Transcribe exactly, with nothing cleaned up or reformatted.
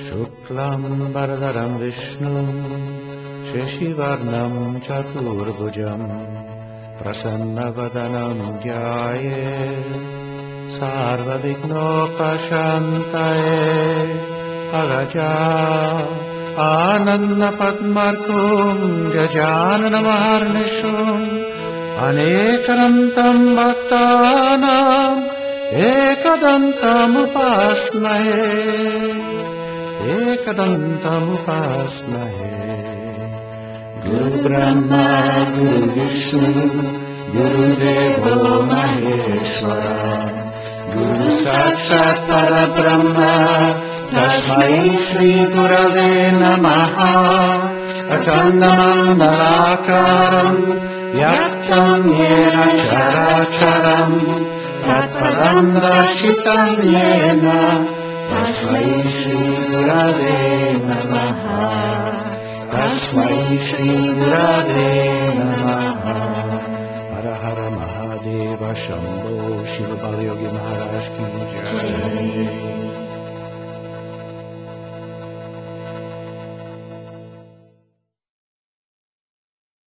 शुक्लम् वरदरम् विष्णुम् शशिवर्णम् चतुर्भुजम् प्रसन्नवदनम् ध्यायेत् सर्वविघ्नोपशान्तये अगजा आनन्दपद्मर्कम् गजाननमहर्निशम् अनेकदन्तम् भक्तानाम् एकदन्तमुपास्महे एकदन्तमुपास्महे गुरुब्रह्मा गुरुविष्णु गुरुदेवो महेश्वर गुरु साक्षात् परब्रह्म तस्मै श्रीगुरवे नमः अखण्डमण्डलाकारम् व्याप्तम् येन चराचरम् तत्पदम् दर्शितम् येन तस्मै श्रीगुरवे नमः तस्मै श्रीगुरवे नमः हर हर महादेव शम्भो शिव योगी महाराज की जय।